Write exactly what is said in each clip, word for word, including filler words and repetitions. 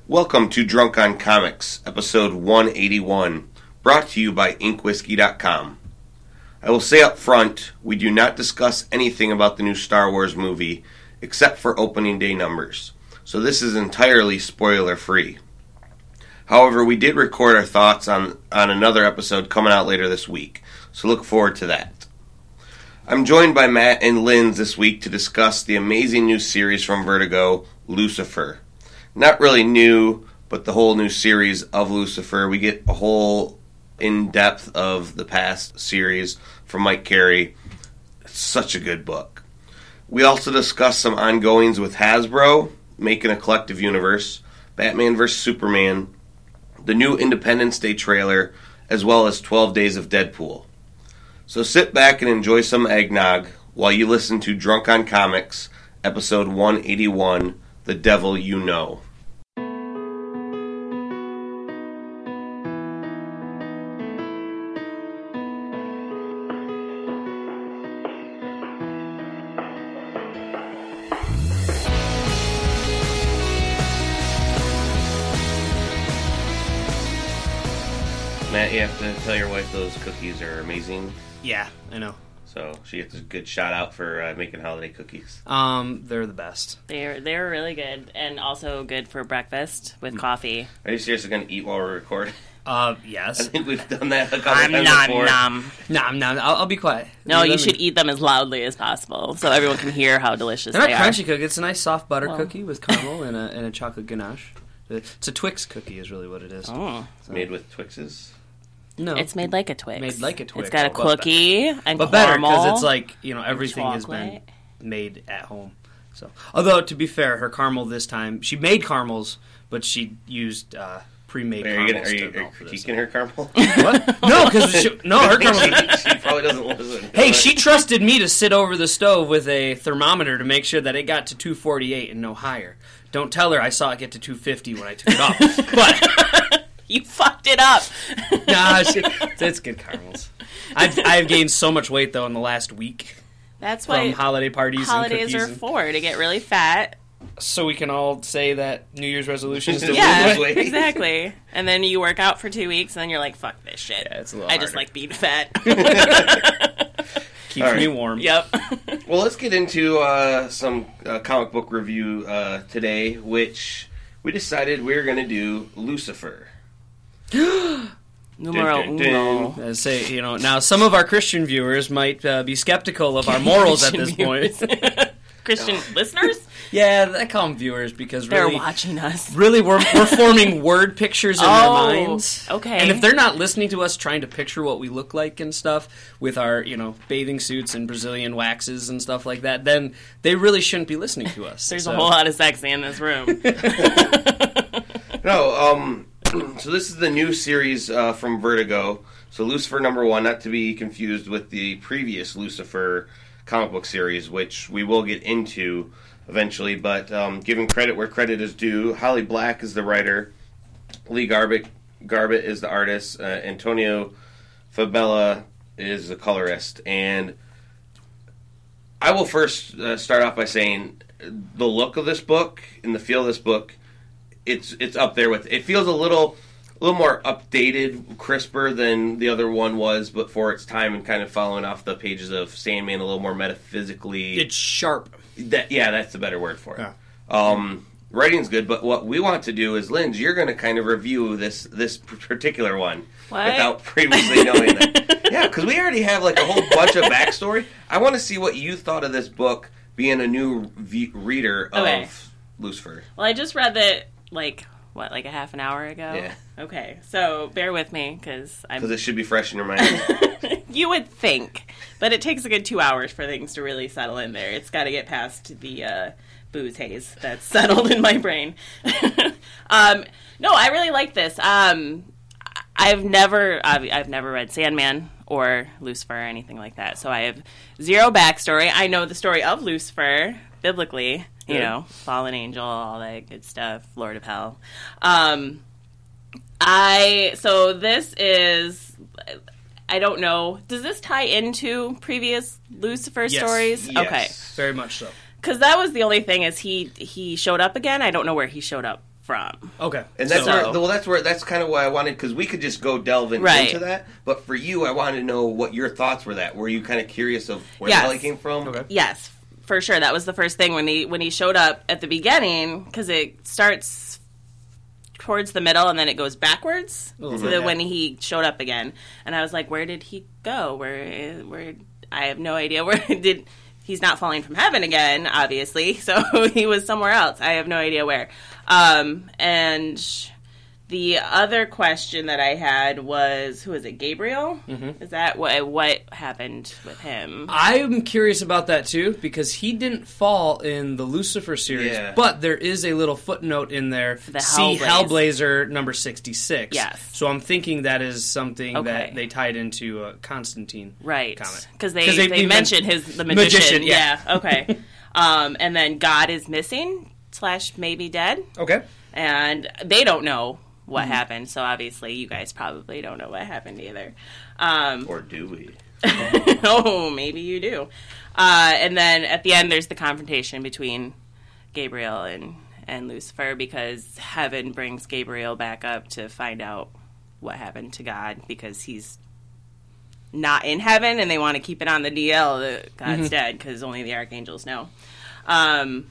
Welcome to Drunk on Comics, episode one eighty-one, brought to you by ink whiskey dot com. I will say up front, we do not discuss anything about the new Star Wars movie, except for opening day numbers, so this is entirely spoiler-free. However, we did record our thoughts on, on another episode coming out later this week, so look forward to that. I'm joined by Matt and Linz this week to discuss the amazing new series from Vertigo, Lucifer. Not really new, but the whole new series of Lucifer. We get a whole in-depth of the past series from Mike Carey. It's such a good book. We also discuss some ongoings with Hasbro, making a collective universe, Batman versus. Superman, the new Independence Day trailer, as well as twelve Days of Deadpool. So sit back and enjoy some eggnog while you listen to Drunk on Comics, episode one eighty-one, The Devil You Know. Matt, you have to tell your wife those cookies are amazing. Yeah, I know. So she gets a good shout out for uh, making holiday cookies. Um, they're the best. They're they're really good, and also good for breakfast with mm. coffee. Are you seriously going to eat while we record? Uh, yes. I think we've done that a couple I'm times nom, before. nom. Nom, nom. I'll, I'll be quiet. No, you you should me... eat them as loudly as possible, so everyone can hear how delicious they're they not are. Crunchy cookie. It's a nice soft butter well. cookie with caramel and a and a chocolate ganache. It's a Twix cookie, is really what it is. Oh, so. Made with Twixes. No, it's made like a Twix. Made like a Twix. It's got a cookie but and but caramel. But better, because it's like, you know, everything has been made at home. So, although, to be fair, her caramel this time, she made caramels, but she used uh, pre-made are Oh, caramels. You gonna, are you, are you critiquing her caramel? What? No, because no, her caramel. she, she probably doesn't listen. Hey, she trusted me to sit over the stove with a thermometer to make sure that it got to two forty-eight and no higher. Don't tell her I saw it get to two fifty when I took it off. But you fucked it up. Nah, she, it's good caramels. I've I've gained so much weight though in the last week. That's from why holiday parties. Holidays and are and, for to get really fat. So we can all say that New Year's resolution is to yeah, lose weight. Exactly. And then you work out for two weeks, and then you're like, "Fuck this shit." Yeah, it's a little I harder. just like being fat. Keeps right. me warm. Yep. Well, let's get into uh, some uh, comic book review uh, today, which we decided we were going to do Lucifer. Numero dun, dun, uno. dun. I say, you know, now some of our Christian viewers might uh, be skeptical of our morals at this point. Christian Oh. listeners? Yeah, I call them viewers because really, they're watching us. Really, we're we're forming word pictures in oh, their minds. Okay. And if they're not listening to us trying to picture what we look like and stuff with our, you know, bathing suits and Brazilian waxes and stuff like that, then they really shouldn't be listening to us. There's so. a whole lot of sexy in this room. No, um, so this is the new series uh, from Vertigo. So Lucifer number one, not to be confused with the previous Lucifer comic book series, which we will get into eventually, but um, giving credit where credit is due, Holly Black is the writer, Lee Garbett, Garbett is the artist, uh, Antonio Fabella is the colorist, and I will first uh, start off by saying the look of this book and the feel of this book, it's it's up there with, it feels a little a little more updated, crisper than the other one was, but for its time and kind of following off the pages of Sandman, a little more metaphysically. It's sharp. That, yeah, that's the better word for it. Yeah. Um, writing's good, but what we want to do is, Linz, you're going to kind of review this this particular one what? without previously knowing that. Yeah, because we already have like a whole bunch of backstory. I want to see what you thought of this book being a new v- reader of okay. Lucifer. Well, I just read that, like, what, like a half an hour ago? Yeah. Okay, so bear with me, because I'm... Because it should be fresh in your mind. You would think, but it takes a good two hours for things to really settle in there. It's got to get past the uh, booze haze that's settled in my brain. um, no, I really like this. Um, I've never, I've, I've never read Sandman or Lucifer or anything like that, so I have zero backstory. I know the story of Lucifer biblically, you Good. know, fallen angel, all that good stuff, Lord of Hell. Um, I so this is. I don't know. Does this tie into previous Lucifer Yes. stories? Yes. Okay. Very much so. Because that was the only thing is he he showed up again. I don't know where he showed up from. Okay. And that's So- where, well, that's where, that's kind of why I wanted, because we could just go delve in, Right. into that. But for you, I wanted to know what your thoughts were. That were you kind of curious of where Yes. the hell he came from? Okay. Yes, for sure. That was the first thing when he when he showed up at the beginning, because it starts towards the middle and then it goes backwards little to bit, the, yeah. when he showed up again. And I was like, where did he go? Where where I have no idea where did he's not falling from heaven again, obviously. So he was somewhere else. I have no idea where. Um, and the other question that I had was, who is it, Gabriel? Mm-hmm. Is that what what happened with him? I'm curious about that too, because he didn't fall in the Lucifer series, Yeah. but there is a little footnote in there. The See Hellblaze. Hellblazer number sixty-six. Yes. So I'm thinking that is something Okay. that they tied into uh, Constantine. Right, comic. because they, 'Cause they, they- they mentioned men- his the magician. Magician, yeah. yeah. Okay. um, and then God is missing slash maybe dead, Okay. and they don't know what happened. So obviously, you guys probably don't know what happened either. Um, Or do we? oh, maybe you do. Uh, and then at the end, there's the confrontation between Gabriel and and Lucifer, because heaven brings Gabriel back up to find out what happened to God, because he's not in heaven, and they want to keep it on the D L that God's Mm-hmm. dead, because only the archangels know. Um,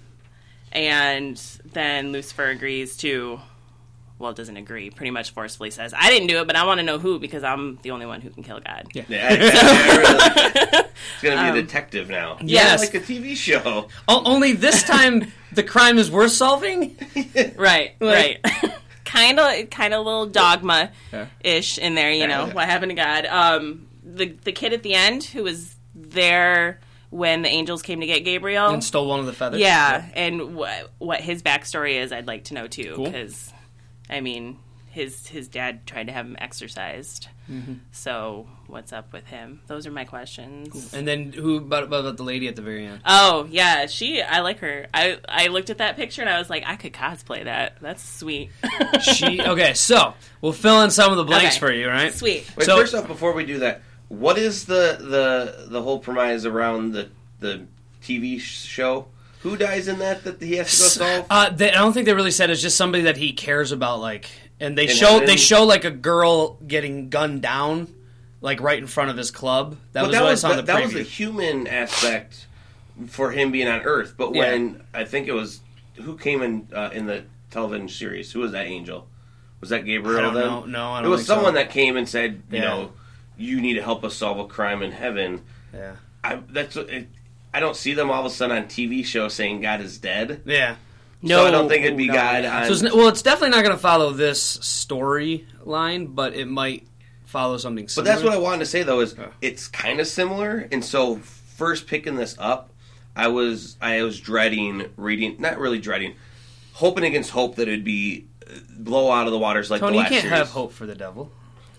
and then Lucifer agrees to, well, doesn't agree, pretty much forcefully says, I didn't do it, but I want to know who, because I'm the only one who can kill God. Yeah. Yeah, I- I really- it's going to be a detective now. Yes. Like a T V show. O- only this time the crime is worth solving. Right, Like- right. kind of, kind of little dogma-ish in there, you know, Yeah. what happened to God. Um, the the kid at the end who was there when the angels came to get Gabriel. And stole one of the feathers. Yeah, and what what his backstory is, I'd like to know too, Cool. because, I mean, his his dad tried to have him exorcised. Mm-hmm. So what's up with him? Those are my questions. And then who about, about the lady at the very end? Oh yeah, she. I like her. I I looked at that picture and I was like, I could cosplay that. That's sweet. She okay, so we'll fill in some of the blanks Okay. for you, right? Sweet. Wait, So- first off, before we do that, what is the the the whole premise around the the T V sh- show? Who dies in that that he has to go solve? Uh, they, I don't think they really said. It's just somebody that he cares about, like, and they In show heaven? they show like a girl getting gunned down, like right in front of his club. That But was that what was I saw in that, the that preview. was a human aspect for him being on Earth. But Yeah. when I think it was who came in uh, in the television series, who was that angel? Was that Gabriel? I don't then? know. No, I don't It was think so. someone that came and said, you Yeah. know, you need to help us solve a crime in heaven. yeah, I that's what it, I don't see them all of a sudden on T V show saying God is dead. yeah. So I don't think it'd be no, God no. on. So it's, n- well, it's definitely not going to follow this storyline, but it might follow something But similar. that's what I wanted to say though is Yeah. it's kind of similar, and so first picking this up, I was I was dreading reading, not really dreading, hoping against hope that it'd be uh, blow out of the waters like Tony, the you last can't series. have hope for the devil.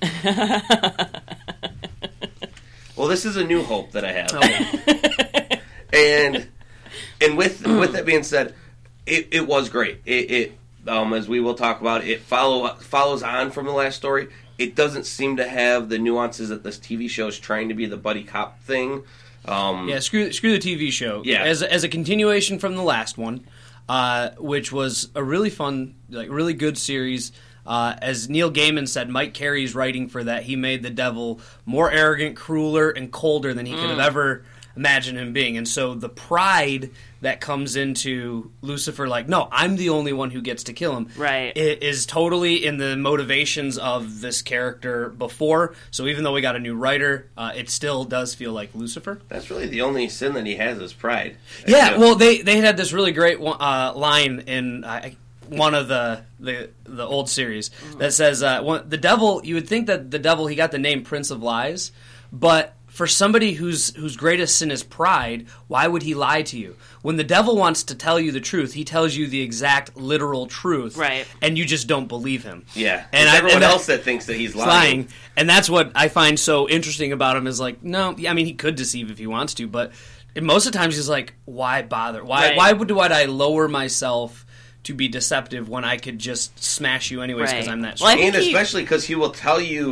Well, this is a new hope that I have, Okay. and and with with that being said, it, it was great. It, it um, as we will talk about, it follow follows on from the last story. It doesn't seem to have the nuances that this T V show is trying to be, the buddy cop thing. Um, Yeah, screw screw the T V show. Yeah. as as a continuation from the last one, uh, which was a really fun, like really good series. Uh, as Neil Gaiman said, Mike Carey's writing for that, he made the devil more arrogant, crueler, and colder than he could have ever imagined him being. And so the pride that comes into Lucifer, like, no, I'm the only one who gets to kill him, Right. it is totally in the motivations of this character before. So even though we got a new writer, uh, it still does feel like Lucifer. That's really the only sin that he has is pride. Yeah, well, they they had this really great one- uh, line in uh, one of the, the the old series that says, uh, one, "The devil." You would think that the devil, he got the name Prince of Lies, but for somebody whose whose greatest sin is pride, why would he lie to you? When the devil wants to tell you the truth, he tells you the exact literal truth, Right. And you just don't believe him. yeah, And and I- everyone and that- else that thinks that he's lying. lying. And that's what I find so interesting about him is like, no, I mean, he could deceive if he wants to, but most of the times he's like, why bother? Why Right. why would, would I lower myself to be deceptive when I could just smash you anyways because Right. I'm that Well, I strong? And think he- especially because he will tell you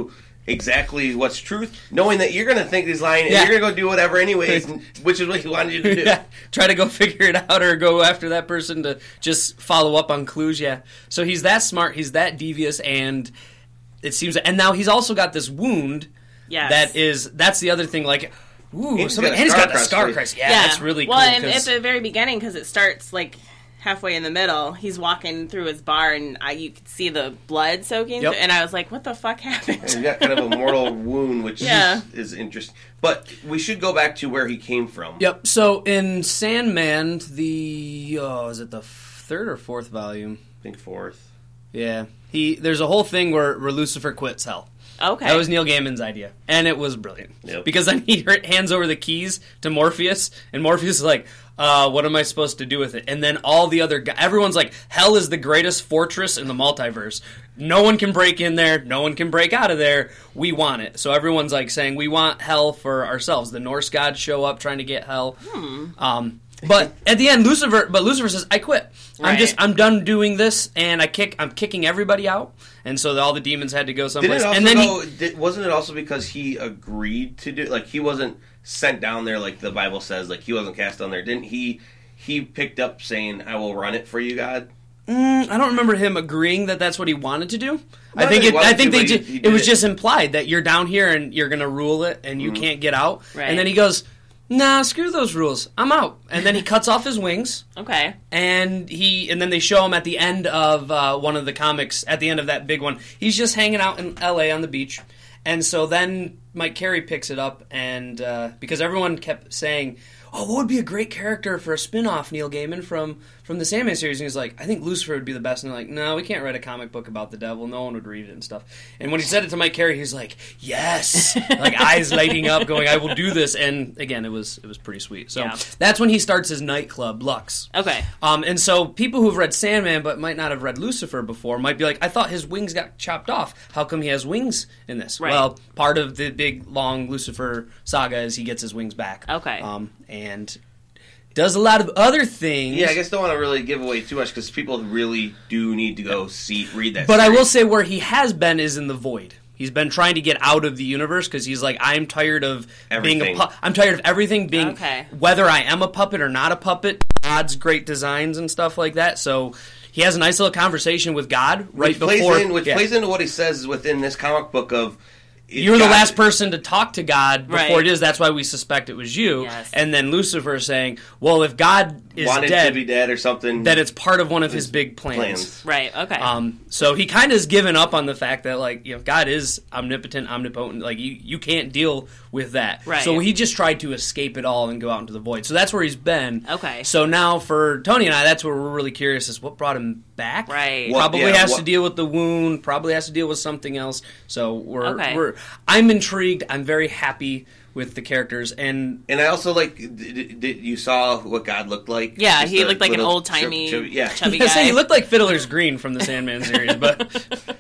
exactly what's truth, knowing that you're going to think he's lying and Yeah. you're going to go do whatever anyways, which is what he wanted you to do. Yeah. Try to go figure it out or go after that person to just follow up on clues, yeah. So he's that smart, he's that devious, and it seems... And now he's also got this wound Yes. that is... That's the other thing, like... Ooh, He's somebody, got a and he's scar got the across scar the across. face. Yeah, that's really well, cool. and at 'cause- the very beginning, because it starts like halfway in the middle, he's walking through his bar, and I, you could see the blood soaking. Yep. Through, and I was like, "What the fuck happened?" He's got kind of a mortal wound, which Yeah. is, is interesting. But we should go back to where he came from. Yep. So in Sandman, the oh, is it the third or fourth volume? I think fourth. Yeah. He there's a whole thing where, where Lucifer quits hell. Okay, That was Neil Gaiman's idea, and it was brilliant. Yep. Because then he hands over the keys to Morpheus, and Morpheus is like, uh, "What am I supposed to do with it?" And then all the other guys, everyone's like, "Hell is the greatest fortress in the multiverse. No one can break in there. No one can break out of there. We want it." So everyone's like saying, "We want hell for ourselves." The Norse gods show up trying to get hell. Hmm. Um, but at the end, Lucifer. But Lucifer says, "I quit. I'm Right. just. I'm done doing this, and I kick. I'm kicking everybody out." And so all the demons had to go Didn't someplace. it also and then go, he, did, wasn't it also because he agreed to do, like, he wasn't sent down there like the Bible says, like, he wasn't cast down there. Didn't he, he picked up saying, "I will run it for you, God"? Mm, I don't remember him agreeing that that's what he wanted to do. Not I think that he it, I wanted think to, they but he- ju- he it did was it. just implied that you're down here and you're going to rule it and you Mhm. can't get out. Right. And then he goes, "Nah, screw those rules. I'm out." And then he cuts off his wings, okay, and he and then they show him at the end of uh, one of the comics. At the end of that big one, he's just hanging out in L A on the beach. And so then Mike Carey picks it up, and uh, because everyone kept saying, "Oh, what would be a great character for a spin-off, Neil Gaiman, from, from the Sandman series?" And he's like, "I think Lucifer would be the best." And they're like, "No, we can't write a comic book about the devil. No one would read it and stuff." And when he said it to Mike Carey, he's like, "Yes!" Like, eyes lighting up, going, "I will do this." And again, it was it was pretty sweet. So Yeah. that's when he starts his nightclub, Lux. okay, Um, and so people who've read Sandman but might not have read Lucifer before might be like, "I thought his wings got chopped off. How come he has wings in this?" Right. Well, part of the big, long Lucifer saga is he gets his wings back. Okay. Um, and does a lot of other things. Yeah, I guess don't want to really give away too much because people really do need to go see, read that But I series. will say where he has been is in the void. He's been trying to get out of the universe because he's like, I'm tired of being a Everything. pu- I'm tired of everything being Okay. whether I am a puppet or not a puppet. God's great designs and stuff like that. So he has a nice little conversation with God right which plays before. in, which yeah. plays into what he says within this comic book of it- You're the God- last person to talk to God before Right. it is. That's why we suspect it was you. Yes. And then Lucifer is saying, well, if God is wanted dead, to be dead or something. that it's part of one of his big plans. plans. right, okay, Um, so he kind of has given up on the fact that, like, you know, God is omnipotent, omnipotent. Like, you, you can't deal with that. Right. So he just tried to escape it all and go out into the void. So that's where he's been. Okay. So now for Tony and I, that's where we're really curious is what brought him back. Right. What- Probably yeah, has what- to deal with the wound. Probably has to deal with something else. So we're Okay. we're. I'm intrigued. I'm very happy with the characters and. And I also like, did, did you saw what God looked like? yeah, Just he a looked like an little old-timey, chub- chub- yeah. chubby I guy. say he looked like Fiddler's Green from the Sandman series, but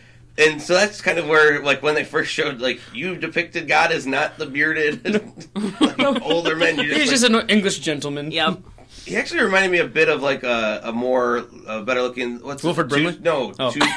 And so that's kind of where, like, when they first showed, like, you depicted God as not the bearded, like, older men. You he's just, just like, an English gentleman. Yep. he actually reminded me a bit of, like, a, a more, uh, better looking, what's Wilford two- Brimley? No, Oh. two,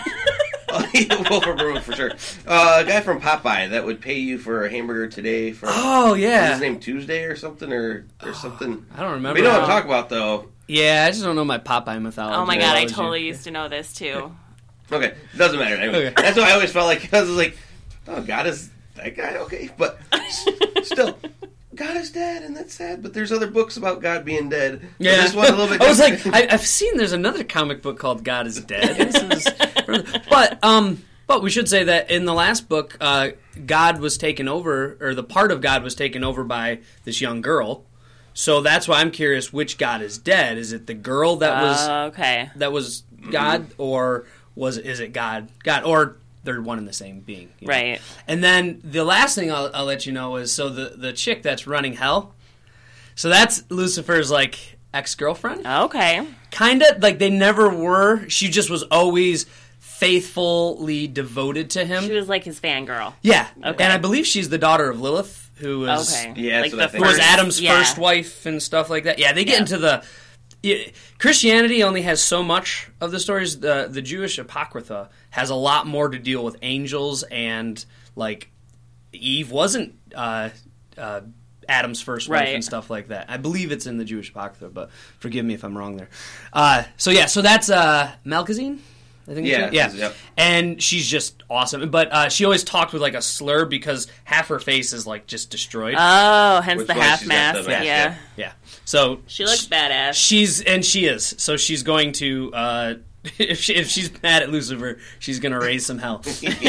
Wilford Brimley for sure. Uh, a guy from Popeye that would pay you for a hamburger today for, Oh was yeah. his name Tuesday or something, or, or something. I don't remember. We know what now. I'm talking about, though. Yeah, I just don't know my Popeye mythology. Oh my god, I mythology. totally used to know this too. Okay, it doesn't matter. Anyway, Okay. that's why I always felt like, I was like, oh, God is that guy, okay. But s- still, God is dead, and that's sad. But there's other books about God being dead. But Yeah, this one's a little bit I was like, different. I, I've seen there's another comic book called God is Dead. This is, but um, but we should say that in the last book, uh, God was taken over, or the part of God was taken over by this young girl. So that's why I'm curious, which God is dead? Is it the girl that was Uh, okay. that was God, or was is it God? God, or they're one and the same being, you know? Right. And then the last thing I'll, I'll let you know is so the the chick that's running hell. So that's Lucifer's like ex girlfriend, Okay. kind of like they never were. She just was always faithfully devoted to him. She was like his fangirl. Yeah, Okay. and I believe she's the daughter of Lilith, who is Okay. Yeah, like that's what I the think. who was first- Adam's yeah. first wife and stuff like that. Yeah, they get Yeah. into the yeah, Christianity only has so much of the stories. The the Jewish Apocrypha has a lot more to deal with angels and like Eve wasn't uh, uh, Adam's first wife Right. and stuff like that. I believe it's in the Jewish Apocrypha, but forgive me if I'm wrong there. Uh, so yeah, so that's uh, Malkazine? I think Yeah, it's yeah. yep. And she's just awesome. But uh, she always talked with like a slur because half her face is like just destroyed. Oh, hence Which the one? half She's got mask. the mask, Yeah. yeah. yeah. So She looks badass. She's and she is. So she's going to uh, if she, if she's mad at Lucifer, she's going to raise some hell.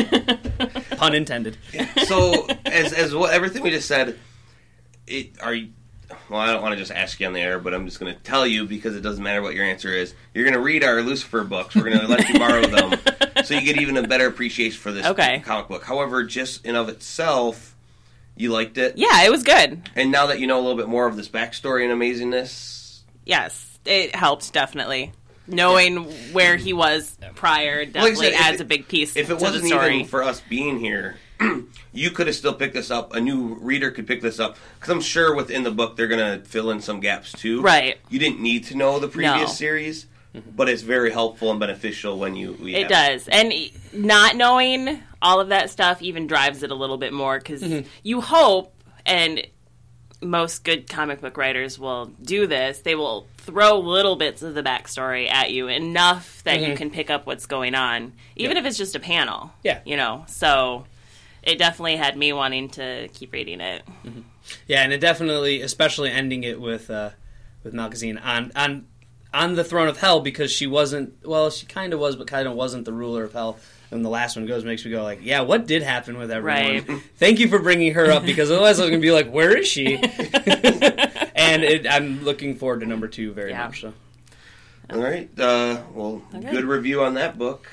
Pun intended. So, as as what everything we just said, it are you, well, I don't want to just ask you on the air, but I'm just going to tell you because it doesn't matter what your answer is. You're going to read our Lucifer books. We're going to let you borrow them, so you get even a better appreciation for this Okay. comic book. However, just in of itself, you liked it, Yeah, it was good. and now that you know a little bit more of this backstory and amazingness, Yes, it helped definitely. Knowing where he was prior definitely said, if adds it- a big piece if it to wasn't the story. even for us being here, you could have still picked this up. A new reader could pick this up because I'm sure within the book they're going to fill in some gaps too. Right. You didn't need to know the previous No. series, but it's very helpful and beneficial when you. We It have does. And e- not knowing all of that stuff even drives it a little bit more because you hope, and most good comic book writers will do this, they will throw little bits of the backstory at you enough that you can pick up what's going on, even Yeah. if it's just a panel. Yeah. You know, so it definitely had me wanting to keep reading it. Yeah, and it definitely, especially ending it with uh, with Malkazine on on on the throne of hell because she wasn't. Well, she kind of was, but kind of wasn't the ruler of hell. And the last one goes makes me go like, yeah, what did happen with everyone? Right. Thank you for bringing her up because otherwise I was going to be like, where is she? And it, I'm looking forward to number two very Yeah. much so. All right. Uh, well, Okay. good review on that book.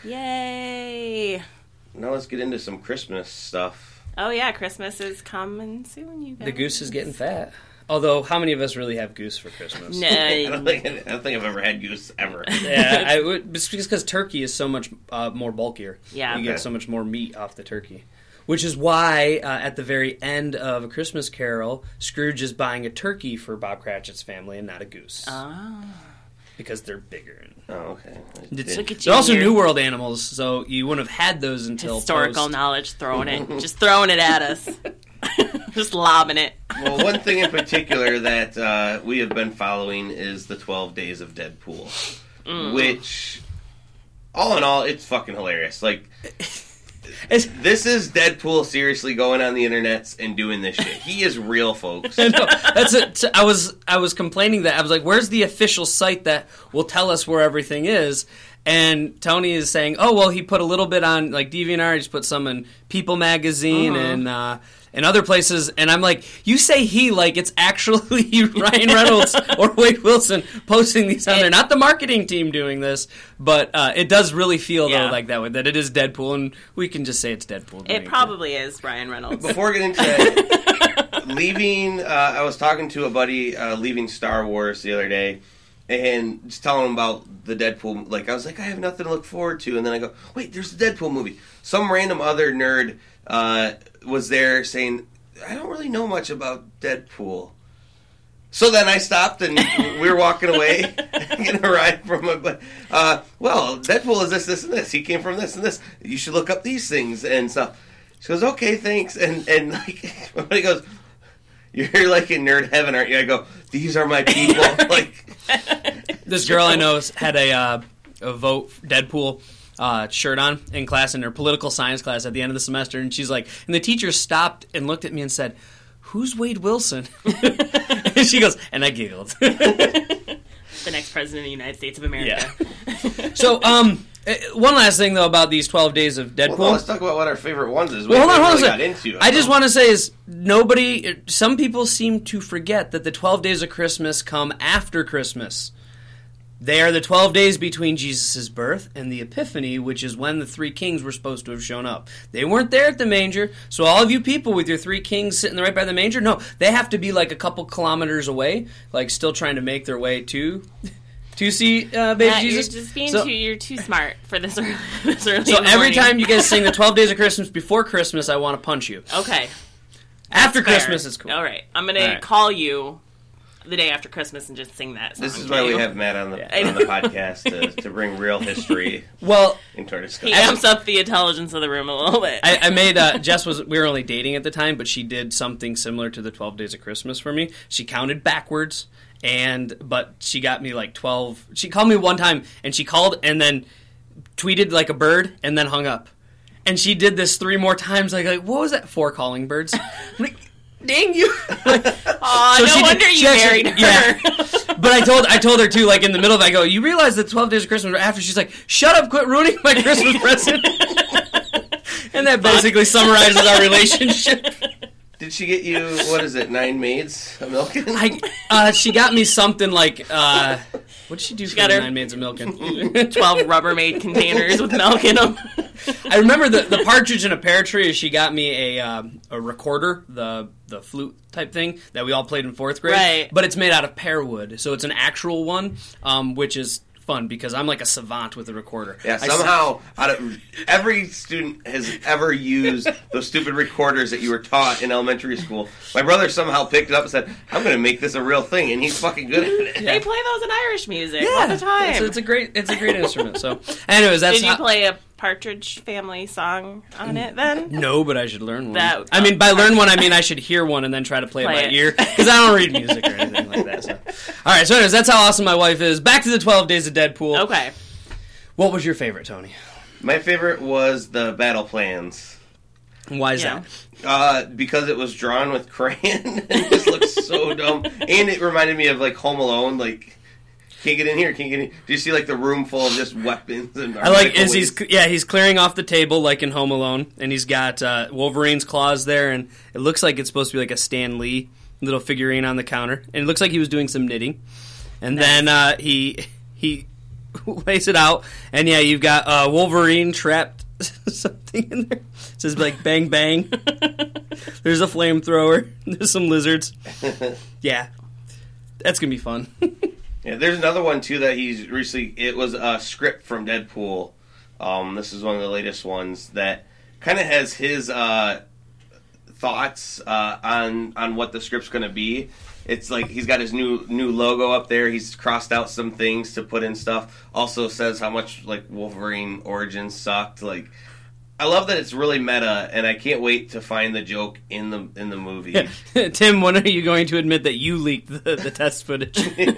Yay! Now let's get into some Christmas stuff. Oh yeah, Christmas is coming soon, you guys. The goose is getting fat. Although, how many of us really have goose for Christmas? I don't No, think I don't think I've ever had goose ever. Yeah, I would, it's because turkey is so much uh, more bulkier. Yeah. You Okay. get so much more meat off the turkey. Which is why, uh, at the very end of A Christmas Carol, Scrooge is buying a turkey for Bob Cratchit's family and not a goose. oh. Because they're bigger. Oh, okay. I It's, didn't- Look at you they're also here. New World animals, so you wouldn't have had those until Historical post. knowledge, throwing it, just throwing it at us, just lobbing it. Well, one thing in particular that uh, we have been following is the twelve Days of Deadpool, Mm. which, all in all, it's fucking hilarious. Like, It's- this is Deadpool seriously going on the internets and doing this shit. He is real, folks. No, that's it. I was I was complaining that I was like, "Where's the official site that will tell us where everything is?" And Tony is saying, "Oh, well, he put a little bit on like DeviantArt. He just put some in People Magazine Uh-huh. and uh, and other places." And I'm like, "You say he like it's actually Ryan Reynolds or Wade Wilson posting these on there, not the marketing team doing this." But uh, it does really feel Yeah. though like that way that it is Deadpool, and we can just say it's Deadpool. doing It probably is Ryan Reynolds. Before we get into it, leaving, uh, I was talking to a buddy uh, leaving Star Wars the other day, and just telling him about the Deadpool. Like, I was like, I have nothing to look forward to. And then I go, wait, there's the Deadpool movie. Some random other nerd uh, was there saying, I don't really know much about Deadpool. So then I stopped and we were walking away, getting a ride from my buddy. Uh, well, Deadpool is this, this, and this. He came from this and this. You should look up these things and stuff. She goes, okay, thanks. And and like, my buddy goes, you're like in nerd heaven, aren't you? I go, these are my people. Like, This girl I know had a, uh, a vote Deadpool uh, shirt on in class in her political science class at the end of the semester, and she's like, and the teacher stopped and looked at me and said, "Who's Wade Wilson?" And she goes, and I giggled. The next president of the United States of America. Yeah. So, um, uh, one last thing though about these twelve days of Deadpool. well, no, let's talk about what our favorite ones is. We Well, hold on, really hold on. a got second. into. I just want to say is nobody. Some people seem to forget that the twelve days of Christmas come after Christmas. They are the twelve days between Jesus' birth and the Epiphany, which is when the three kings were supposed to have shown up. They weren't there at the manger, so all of you people with your three kings sitting right by the manger, no, they have to be like a couple kilometers away, like still trying to make their way to to see uh, baby Matt, Jesus. you're just being So- too. You're too smart for this early. This early So in the every morning. time you guys sing the twelve days of Christmas before Christmas, I want to punch you. Okay. After Fair. Christmas, it's cool. All right. I'm gonna All right. call you the day after Christmas and just sing that song. This is why we have Matt on the Yeah. on the podcast to, to bring real history Well, into our He discussion. amps up the intelligence of the room a little bit. I, I made uh, Jess was we were only dating at the time, but she did something similar to the twelve Days of Christmas for me. She counted backwards, and but she got me like twelve. She called me one time, and she called and then tweeted like a bird, and then hung up. And she did this three more times. Like, like what was that? Four calling birds. I'm like, dang you! Like, Aw, so no she did- wonder she you actually- married her. yeah. But I told I told her too, like in the middle of it, I go, you realize that twelve Days of Christmas are after? She's like, shut up, quit ruining my Christmas present. And that basically summarizes our relationship. Did she get you, what is it, nine maids of milking? I, uh, she got me something like, uh, what did she do She for got the her- nine maids of milking? twelve Rubbermaid containers with milk in them. I remember the, the Partridge in a Pear Tree. She got me a um, a recorder, the the flute type thing that we all played in fourth grade. Right. But it's made out of pear wood, so it's an actual one, um, which is fun because I'm like a savant with a recorder. Yeah, I- somehow, out of every student has ever used those stupid recorders that you were taught in elementary school. My brother somehow picked it up and said, I'm going to make this a real thing, and he's fucking good at it. They play those in Irish music yeah, all the time. It's, it's a great it's a great instrument. So, anyways, that's Did you how- play a Partridge Family song on it then? No, but I should learn one. That- I mean, by learn one, I mean I should hear one and then try to play, Play it by it. ear because I don't read music or anything like that. So. All right, so anyways, that's how awesome my wife is. Back to the twelve Days of Deadpool. Okay. What was your favorite, Tony? My favorite was the battle plans. Why is Yeah. that? Uh, because it was drawn with crayon. It just looks so dumb. And it reminded me of, like, Home Alone, like... Can't get in here. Can't get in. Do you see like the room full of just weapons and? I like article is he's waste? yeah he's clearing off the table like in Home Alone, and he's got uh, Wolverine's claws there, and it looks like it's supposed to be like a Stan Lee little figurine on the counter, and it looks like he was doing some knitting, and Nice. then uh, he he lays it out, and yeah, you've got uh, Wolverine trapped something in there. It says like bang bang. There's a flamethrower. There's some lizards. Yeah, that's gonna be fun. Yeah, there's another one too that he's recently. It was a script from Deadpool. Um, this is one of the latest ones that kind of has his uh, thoughts uh, on on what the script's going to be. It's like he's got his new new logo up there. He's crossed out some things to put in stuff. Also says how much like Wolverine Origins sucked. Like, I love that it's really meta, and I can't wait to find the joke in the in the movie. Tim, when are you going to admit that you leaked the, the test footage?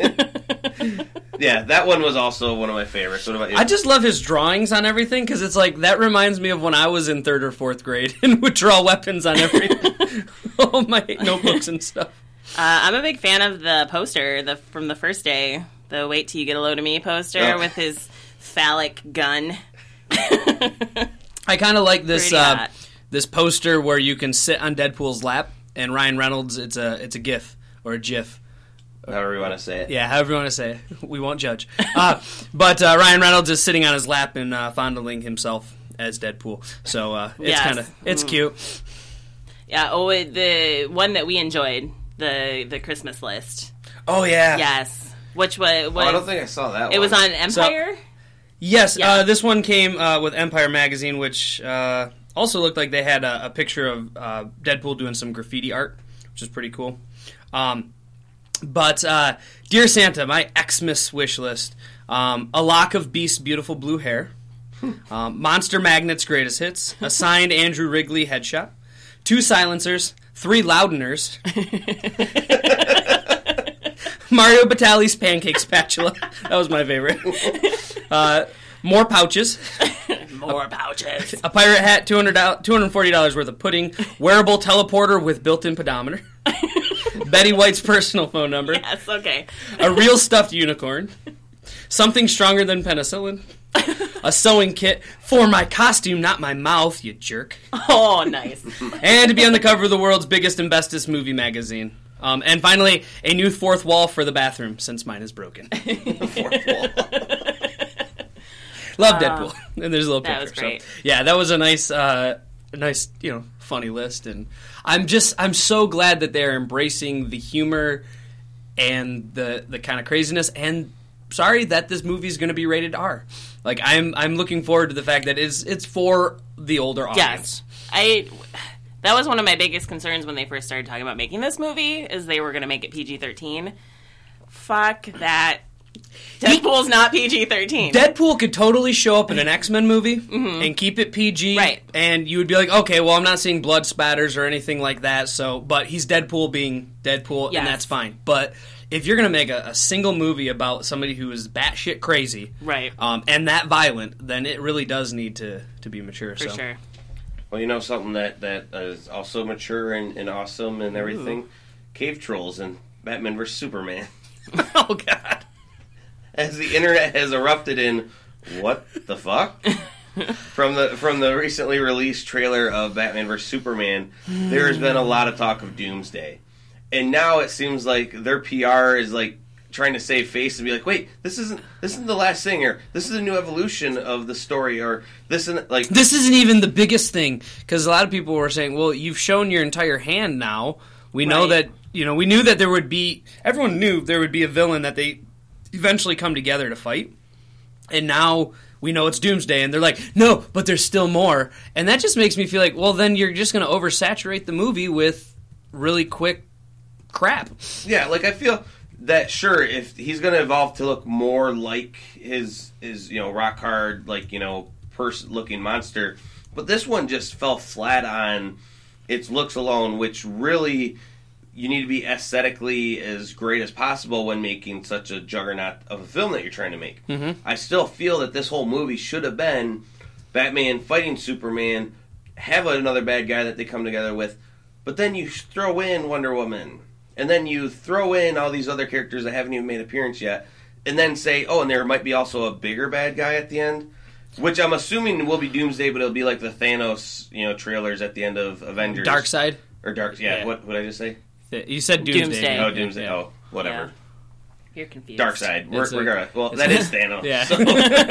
Yeah, that one was also one of my favorites. What about you? I just love his drawings on everything because it's like that reminds me of when I was in third or fourth grade and would draw weapons on every all my notebooks and stuff. Uh, I'm a big fan of the poster the from the first day, the "Wait Till You Get a Load of Me" poster Oh. with his phallic gun. I kind of like this Pretty uh, hot. this poster where you can sit on Deadpool's lap and Ryan Reynolds. It's a it's a GIF or a GIF. However you want to say it. Yeah, however you want to say it. We won't judge. Uh, but uh, Ryan Reynolds is sitting on his lap and uh, fondling himself as Deadpool. So uh, it's Yes. kind of it's Mm. cute. Yeah. Oh, it- the one that we enjoyed, the the Christmas list. Oh yeah. Yes. Which was, Oh, was I don't think I saw that. it one. was on Empire. Yes, Yeah. uh, this one came uh, with Empire Magazine, which uh, also looked like they had a, a picture of uh, Deadpool doing some graffiti art, which is pretty cool. Um, but, uh, Dear Santa, my Xmas wish list. Um, a lock of Beast's beautiful blue hair. Um, Monster Magnet's greatest hits. A signed Andrew Wrigley headshot. Two silencers. Three Loudoners. Mario Batali's pancake spatula. That was my favorite. Uh, more pouches. More pouches. A pirate hat, two hundred dollars, two hundred forty dollars worth of pudding. Wearable teleporter with built-in pedometer. Betty White's personal phone number. Yes. Okay. A real stuffed unicorn. Something stronger than penicillin. A sewing kit for my costume, not my mouth, you jerk. Oh, nice. And to be on the cover of the world's biggest and bestest movie magazine. Um, and finally, a new fourth wall for the bathroom, since mine is broken. Fourth wall. Love Uh, Deadpool. And there's a little that picture. was great. So, yeah, that was a nice, uh, a nice, you know, funny list. And I'm just, I'm so glad that they're embracing the humor and the the kind of craziness. And sorry that this movie is going to be rated R. Like, I'm, I'm looking forward to the fact that it's, it's for the older audience. Yes. I. That was one of my biggest concerns when they first started talking about making this movie, is they were going to make it P G thirteen. fuck that. Deadpool's not P G thirteen. Deadpool could totally show up in an X-Men movie mm-hmm. and keep it P G, right? And you would be like, okay, well, I'm not seeing blood spatters or anything like that. So, but he's Deadpool being Deadpool, yes. and that's fine. But if you're gonna make a, a single movie about somebody who is batshit crazy, right, um, and that violent, then it really does need to, to be mature. For so. sure. Well, you know something that, that is also mature and, and awesome and everything? Ooh. Cave trolls and Batman versus Superman. Oh, God. As the internet has erupted in, what the fuck? from the from the recently released trailer of Batman versus Superman, there has been a lot of talk of Doomsday. And now it seems like their P R is like trying to save face and be like, wait, this isn't this isn't the last thing, or this is a new evolution of the story, or this isn't like this isn't even the biggest thing, because a lot of people were saying, well, you've shown your entire hand now. We know right. that, you know, we knew that there would be, everyone knew there would be a villain that they eventually come together to fight, and now we know it's Doomsday, and they're like, no, but there's still more, and that just makes me feel like, well, then you're just going to oversaturate the movie with really quick crap. Yeah, like, I feel that, sure, if he's going to evolve to look more like his, his you know, rock hard, like, you know, person-looking monster, but this one just fell flat on its looks alone, which really, you need to be aesthetically as great as possible when making such a juggernaut of a film that you're trying to make. Mm-hmm. I still feel that this whole movie should have been Batman fighting Superman, have another bad guy that they come together with, but then you throw in Wonder Woman, and then you throw in all these other characters that haven't even made an appearance yet, and then say, oh, and there might be also a bigger bad guy at the end. Which I'm assuming will be Doomsday, but it'll be like the Thanos, you know, trailers at the end of Avengers. Darkseid? Or Dark, yeah, yeah. What what did I just say? You said Doomsday. Doomsday. Oh, Doomsday, oh, whatever. Yeah. You're confused. Darkseid. We're, It's a- we're gonna, well, that is Thanos. Yeah. So.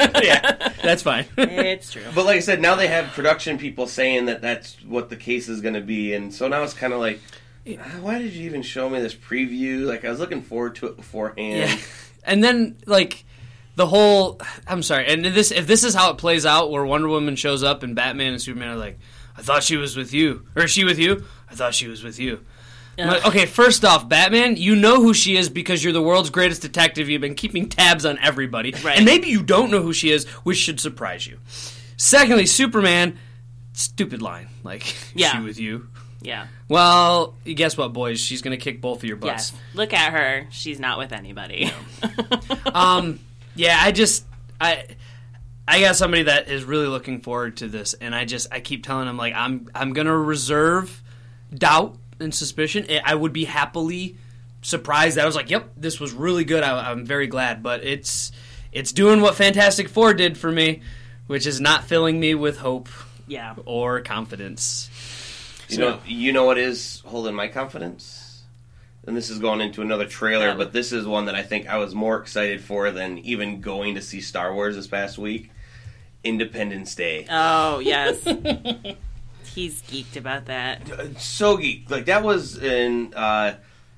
Yeah, that's fine. It's true. But like I said, now they have production people saying that that's what the case is going to be, and so now it's kind of like, ah, why did you even show me this preview? Like, I was looking forward to it beforehand. Yeah. And then, like, the whole, I'm sorry, and this if this is how it plays out, where Wonder Woman shows up and Batman and Superman are like, I thought she was with you. Or is she with you? I thought she was with you. I'm like, okay, first off, Batman, you know who she is because you're the world's greatest detective. You've been keeping tabs on everybody. Right. And maybe you don't know who she is, which should surprise you. Secondly, Superman, stupid line. Like, Yeah. is she with you? Yeah. Well, guess what, boys? She's going to kick both of your butts. Yes. Look at her. She's not with anybody. um, yeah, I just, I... I got somebody that is really looking forward to this, and I just I keep telling him, like, I'm I'm gonna reserve doubt and suspicion. I would be happily surprised. I was like, yep, this was really good. I, I'm very glad, but it's it's doing what Fantastic Four did for me, which is not filling me with hope, yeah, or confidence. You know, you know what is holding my confidence? And this is going into another trailer, Yeah. but this is one that I think I was more excited for than even going to see Star Wars this past week. Independence Day. Oh, yes. He's geeked about that. So geeked. Like, that was in, uh,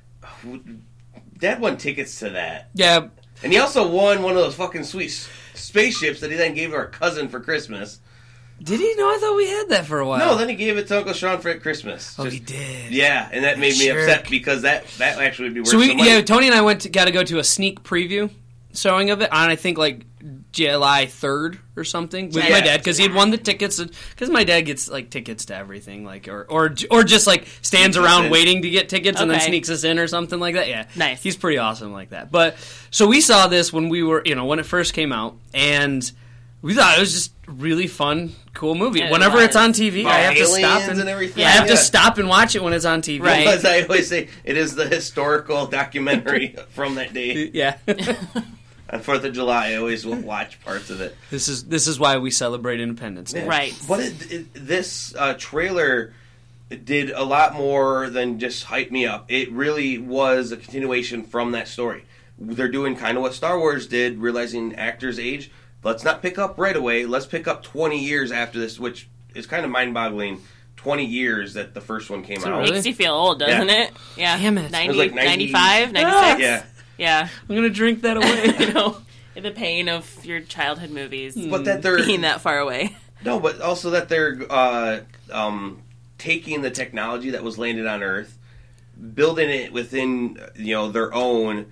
Dad won tickets to that. Yeah. And he also won one of those fucking sweet s- spaceships that he then gave to our cousin for Christmas. Did he? No, I thought we had that for a while. No, then he gave it to Uncle Sean for Christmas. Oh, Just- he did. Yeah, and that made me Jerk. upset because that, that actually would be worth So we, some money. yeah, Tony and I went to got to go to a sneak preview showing of it on, I think, like July third or something with Yeah. my dad, because he had won the tickets. Because my dad gets like tickets to everything, like or or or just like stands Sneaks us around in. waiting to get tickets and then Okay. sneaks us in or something like that. Yeah, Nice. He's pretty awesome like that. But so we saw this when we were, you know, when it first came out, and we thought it was just a really fun, cool movie. It Whenever was. it's on T V, About I have to aliens stop and, and everything. I have Yeah. to stop and watch it when it's on T V. Right. As I always say, it is the historical documentary from that day. Yeah. On fourth of July, I always will watch parts of it. This is this is why we celebrate Independence Day. Right. But it, it, this uh, trailer did a lot more than just hype me up. It really was a continuation from that story. They're doing kind of what Star Wars did, realizing actors age. Let's not pick up right away. Let's pick up twenty years after this, which is kind of mind-boggling. twenty years that the first one came Is it out. really? Makes you feel old, doesn't Yeah. it? Yeah. Damn it. ninety, It was like ninety ninety-five, ninety-six? Yeah. Yeah. I'm gonna drink that away. You know, the pain of your childhood movies But that they're... being that far away. No, but also that they're uh, um, taking the technology that was landed on Earth, building it within, you know, their own,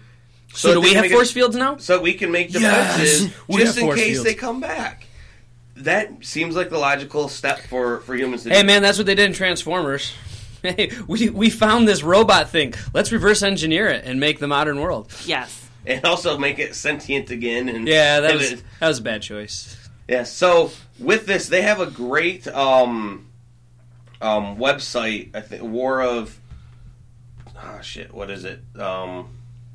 So, So do they we can have make force it- fields now? So we can make Yes! defenses We just have in force case fields. they come back. That seems like the logical step for, for humans to Hey do. man, that's what they did in Transformers. Hey, we we found this robot thing. Let's reverse engineer it and make the modern world. Yes. And also make it sentient again. And Yeah, that and was it- that was a bad choice. Yeah, so with this, they have a great um, um, website. I think War of oh shit, what is it? Um,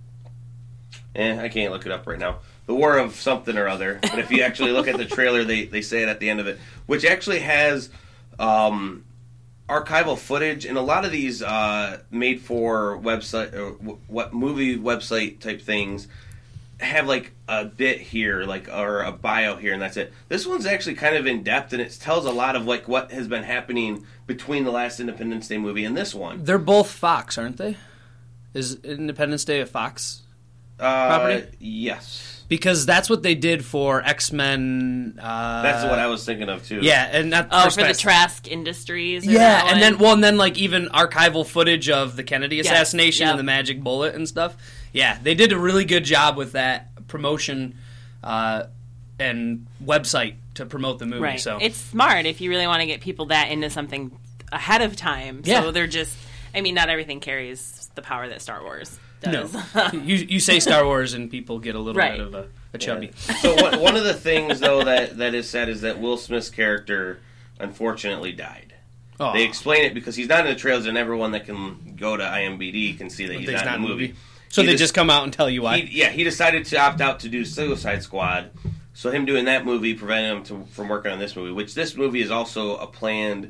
eh, I can't look it up right now. The War of something or other. But if you actually look at the trailer, they they say it at the end of it, which actually has um, archival footage, and a lot of these uh, made for website or w- what movie website type things have like a bit here, like or a bio here, and that's it. This one's actually kind of in depth, and it tells a lot of like what has been happening between the last Independence Day movie and this one. They're both Fox, aren't they? Is Independence Day a Fox Uh, property? Yes, Because that's what they did for X-Men. Uh, that's what I was thinking of too. Yeah, and not Oh, first for the class- Trask Industries. or Yeah, that and one? then well, and then like even archival footage of the Kennedy Yes, assassination yep. and the magic bullet and stuff. Yeah, they did a really good job with that promotion uh, and website to promote the movie. Right. So It's smart if you really want to get people that into something ahead of time. Yeah. So they're just, I mean, not everything carries the power that Star Wars no, does. you you say Star Wars and people get a little Right. bit of a, a chubby. So one, one of the things though that that is said is that Will Smith's character unfortunately died. Aw. They explain it because he's not in the trailers, and everyone that can go to I M D B can see that he's, He's not, in the movie. So He they just- just come out and tell you why. He, yeah, he decided to opt out to do Suicide Squad. So him doing that movie prevented him to, from working on this movie, which this movie is also a planned.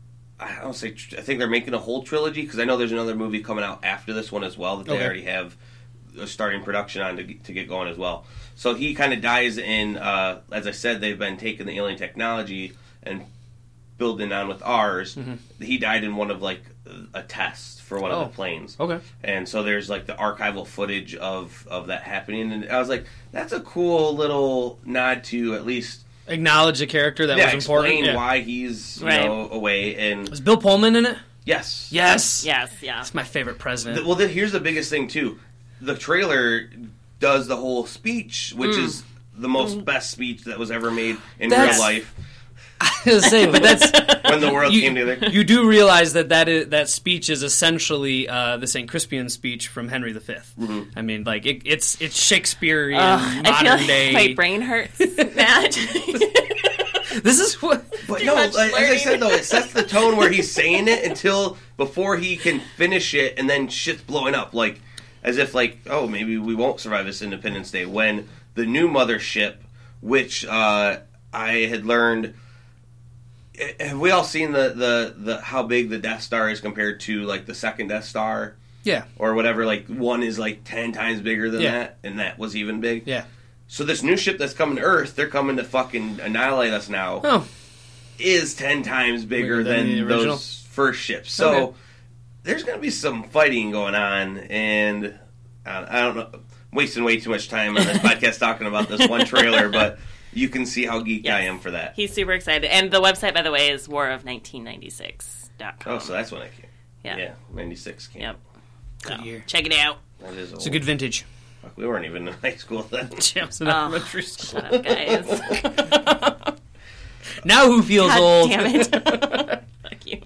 I don't say. I think they're making a whole trilogy because I know there's another movie coming out after this one as well that they Okay. already have uh, starting production on to get, to get going as well. So he kind of dies in. Uh, as I said, they've been taking the alien technology and building on with ours. Mm-hmm. He died in one of like a test for one Oh. of the planes. Okay. And so there's like the archival footage of, of that happening, and I was like, that's a cool little nod to at least Acknowledge the character that yeah, was important. explain Yeah. why he's you Right. know away. And Was Bill Pullman in it? yes, Yes. yes, yeah. That's my favorite president. The- well, the, here's the biggest thing too. The trailer does the whole speech, which Mm. is the most best speech that was ever made in That's- real life I was gonna say, but that's when the world you, came together. you do realize that that, is, that speech is essentially uh, the Saint Crispian speech from Henry the Fifth. Mm-hmm. I mean, like it, it's it's Shakespearean Ugh, modern I feel like day. my brain hurts, Matt. This is what. But Too no, much like, as I learning. said though, it sets the tone where he's saying it until before he can finish it, and then shit's blowing up, like as if like, oh, maybe we won't survive this Independence Day. When the new mothership, which uh, I had learned, have we all seen the, the the how big the Death Star is compared to like the second Death Star Yeah, or whatever? Like one is like ten times bigger than Yeah. that, and that was even big. yeah. So this new ship that's coming to Earth, they're coming to fucking annihilate us now. Oh, Is ten times bigger Bigger than than, the original? those first ships. So Okay. there's going to be some fighting going on, and uh, I don't know, I'm wasting way too much time on this podcast talking about this one trailer, but you can see how geeked I Yes. am for that. He's super excited. And the website, by the way, is war of nineteen ninety-six dot com. Oh, so that's when I came. Yeah. Yeah, ninety-six came. Yep. good So, year. check it out. That is old. It's a good vintage. Fuck, we weren't even in high school then. Yeah, it was in Oh, elementary school. Shut up, guys. Now who feels God old? damn it. Fuck you.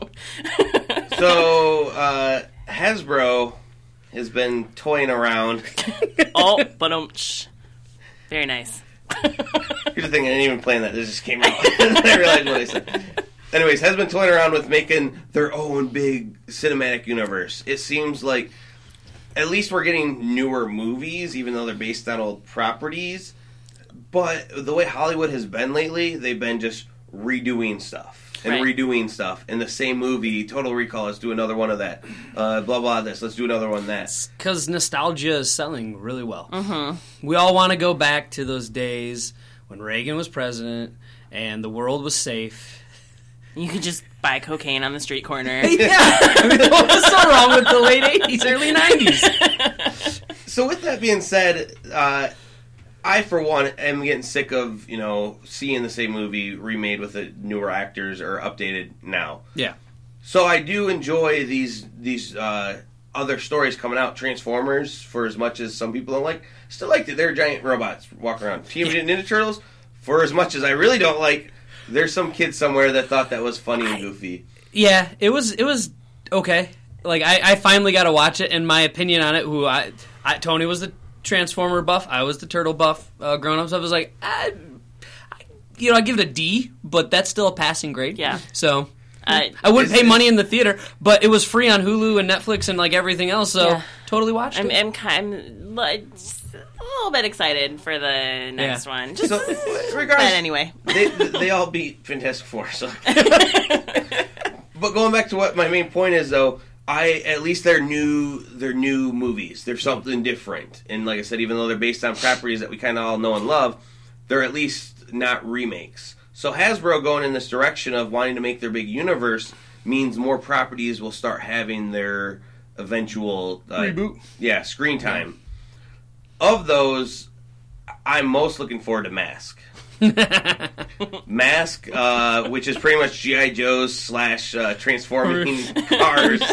So, uh, Hasbro has been toying around. Oh, but um, very nice. Here's the thing, I didn't even plan that. This just came out. I realized what I said. Anyways, has been toying around with making their own big cinematic universe. It seems like at least we're getting newer movies, even though they're based on old properties. But the way Hollywood has been lately, they've been just redoing stuff. And Right. redoing stuff in the same movie. Total Recall, let's do another one of that. Uh, blah, blah, this, let's do another one of that. Because nostalgia is selling really well. Mm-hmm. We all want to go back to those days when Reagan was president and the world was safe. You could just buy cocaine on the street corner. Yeah, I mean, what was so wrong with the late eighties, early nineties? So with that being said, uh, I for one am getting sick of you know seeing the same movie remade with the newer actors or updated now. Yeah, So I do enjoy these these uh, other stories coming out. Transformers, for as much as some people don't like, still liked it. They're giant robots walking around. Teenage Mutant Ninja Turtles, for as much as I really don't like, there's some kid somewhere that thought that was funny and goofy. Yeah, it was it was okay. Like I, I finally got to watch it, and my opinion on it. Who I, I Tony was the Transformer buff, I was the Turtle buff. Uh, grown ups, I was like, I, I, you know, I give it a D, but that's still a passing grade. Yeah. So. Uh, I wouldn't is, pay money in the theater, but it was free on Hulu and Netflix and like everything else, so Yeah. totally watched I'm, it. I'm, kind I'm like, a little bit excited for the next Yeah. one. Just, So, but regardless, anyway. they, they all beat Fantastic Four. So. But going back to what my main point is, though, I at least they're new. They're new movies. They're something different. And like I said, even though they're based on properties that we kind of all know and love, they're at least not remakes. So Hasbro going in this direction of wanting to make their big universe means more properties will start having their eventual uh, Reboot. Yeah, screen time. Of those, I'm most looking forward to Mask. Mask, uh, which is pretty much G I. Joe's slash uh, transforming cars.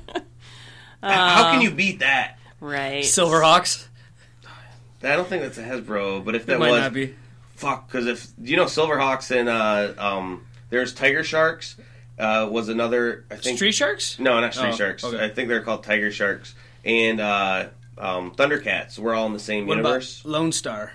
How can you beat that? Right. Silverhawks. I don't think that's a Hasbro, but if that It might was, not be. fuck. Because if you know Silverhawks and uh, um, there's Tiger Sharks uh, was another. I think Street Sharks? no, not Street Oh, Sharks. okay. I think they're called Tiger Sharks and uh, um, Thundercats. We're all in the same What universe. about Lone Star?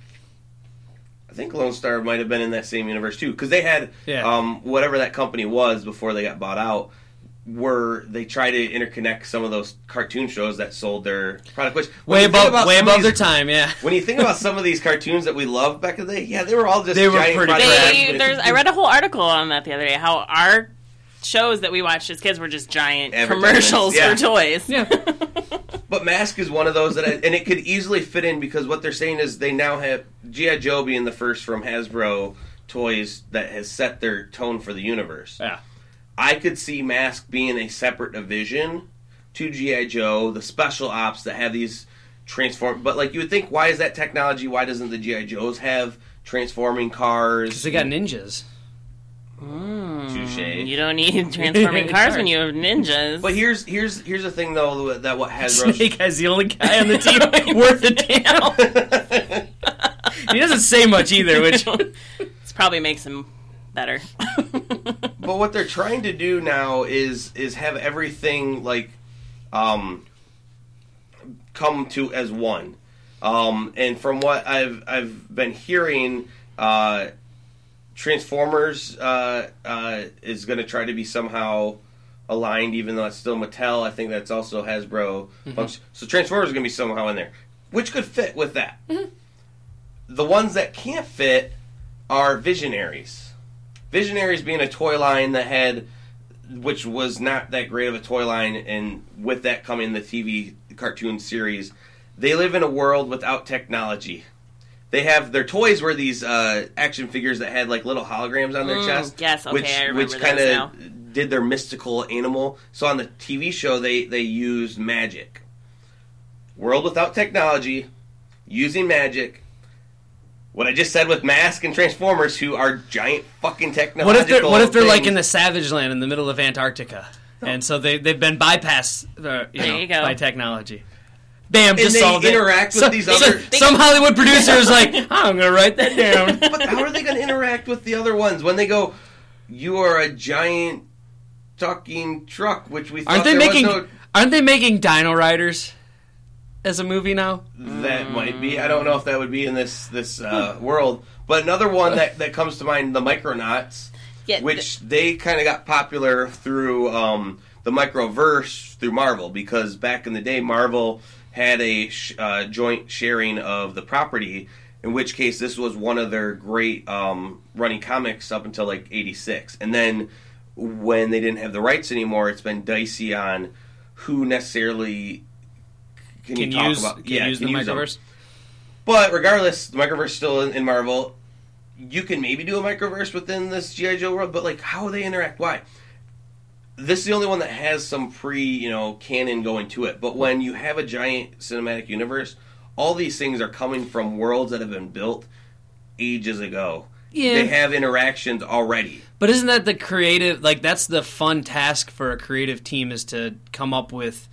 I think Lone Star might have been in that same universe too, because they had Yeah. um, whatever that company was before they got bought out. Were they try to interconnect some of those cartoon shows that sold their product? Which when Way you think above, about way some of above their these- time, yeah. When you think about some of these cartoons that we loved back in the day, yeah, they were all just They were giant pretty product bad. They, placements. there's, I read a whole article on that the other day, how our shows that we watched as kids were just giant Advertisements, commercials yeah. for toys. Yeah. But Mask is one of those that, I, and it could easily fit in because what they're saying is they now have G I. Joe being the first from Hasbro toys that has set their tone for the universe. Yeah. I could see Mask being a separate division to G I. Joe, the special ops that have these transform. But like you would think, why is that technology? Why doesn't the G I. Joes have transforming cars? Because they got ninjas. Touche. You don't need transforming cars when you have ninjas. But here's here's here's the thing though that what Hasbro Snake Eyes the only guy on the team worth a damn. He doesn't say much either, which... This probably makes him better. But what they're trying to do now is is have everything like um come to as one. Um, and from what I've I've been hearing, uh, Transformers uh, uh, is going to try to be somehow aligned, even though it's still Mattel. I think that's also Hasbro. Mm-hmm. So Transformers is going to be somehow in there, which could fit with that. Mm-hmm. The ones that can't fit are Visionaries. Visionaries being a toy line that had, which was not that great of a toy line, and with that coming the T V cartoon series, they live in a world without technology. They have their toys were these uh, action figures that had like little holograms on their Mm, chest. yes, okay, which, I remember which those now. of did their mystical animal. So on the T V show, they they used magic. World without technology, using magic. What I just said with Mask and Transformers, who are giant fucking technological. What if they're what if they're like things. in the Savage Land in the middle of Antarctica, and so they they've been bypassed uh, you There know, you go. by technology. Bam, And just they solved interact it. with these other- Some Hollywood producer is like, I'm gonna write that down. But how are they going to interact with the other ones when they go? You are a giant talking truck, which we thought Aren't they there making was no. Aren't they making Dino Riders as a movie now? That might be. I don't know if that would be in this this uh, world. But another one that, that comes to mind, the Micronauts, Yeah, which they kind of got popular through um, the Microverse through Marvel, because back in the day, Marvel had a sh- uh, joint sharing of the property, in which case this was one of their great um, running comics up until like eighty-six. And then when they didn't have the rights anymore, it's been dicey on who necessarily can, Can you talk use about. can yeah, use can the use them. Microverse? But regardless, the Microverse is still in, in Marvel. You can maybe do a Microverse within this G I. Joe world, but like, how they interact? Why? This is the only one that has some pre, you know, canon going to it. But when you have a giant cinematic universe, all these things are coming from worlds that have been built ages ago. Yeah. They have interactions already. But isn't that the creative, like, that's the fun task for a creative team, is to come up with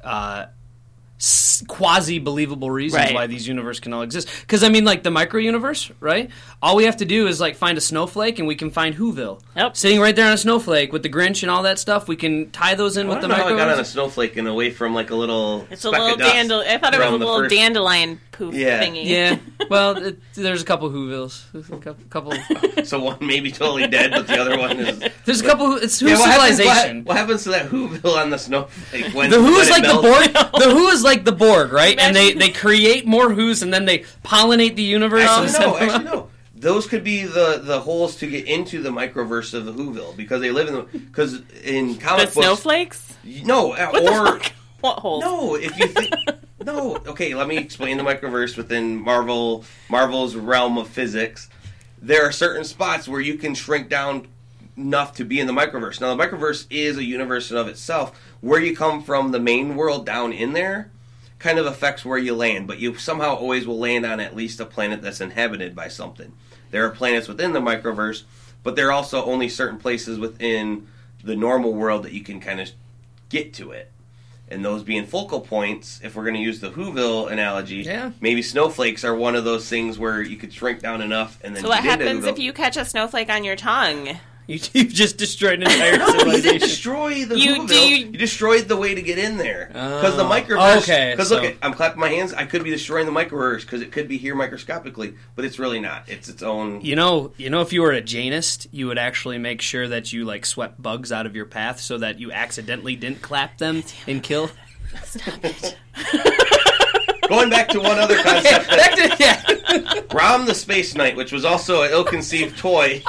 uh, s- quasi-believable reasons Right. why these universes can all exist. Because, I mean, like, the micro-universe, right? All we have to do is, like, find a snowflake, and we can find Whoville. Yep. Sitting right there on a snowflake with the Grinch and all that stuff, we can tie those in I with the don't know how I got on a micro-universe. snowflake and away from like a little. It's a speck little of dust dandelion. I thought it was a around the little first- dandelion poof Yeah. thingy. Yeah, well, it, there's a couple Whovilles. A couple. So one may be totally dead, but the other one is. There's a couple. Who, it's Who Yeah, what happens, civilization. what, what happens to that Whoville on the snowflake? When, The Who when is it like the melts? Borg. The Who is like the Borg, right? And they, Imagine- they create more Who's, and then they pollinate the universe. and Actually, send no. them Actually, out. no. Those could be the, the holes to get into the microverse of the Whoville because they live in the because in The comic books. snowflakes? No, uh, What the or fuck? What holes? no. If you think no, okay. Let me explain the microverse within Marvel Marvel's realm of physics. There are certain spots where you can shrink down enough to be in the microverse. Now, the microverse is a universe in of itself. Where you come from, the main world down in there, kind of affects where you land, but you somehow always will land on at least a planet that's inhabited by something. There are planets within the microverse, but there are also only certain places within the normal world that you can kind of get to it. And those being focal points, if we're going to use the Whoville analogy, Yeah. maybe snowflakes are one of those things where you could shrink down enough and then So what get into happens Whoville. if you catch a snowflake on your tongue? You, you've just destroyed an entire No, you didn't civilization. destroy the You- Whoville. do You, you- destroyed the way to get in there. Because the Oh. microverse... Okay, Because so- look, I'm clapping my hands. I could be destroying the microverse because it could be here microscopically, but it's really not. It's its own... You know, you know, if you were a Janist, you would actually make sure that you like swept bugs out of your path so that you accidentally didn't clap them and kill. Going back to one other concept. Back that to, yeah. Rom the Space Knight, which was also an ill-conceived toy...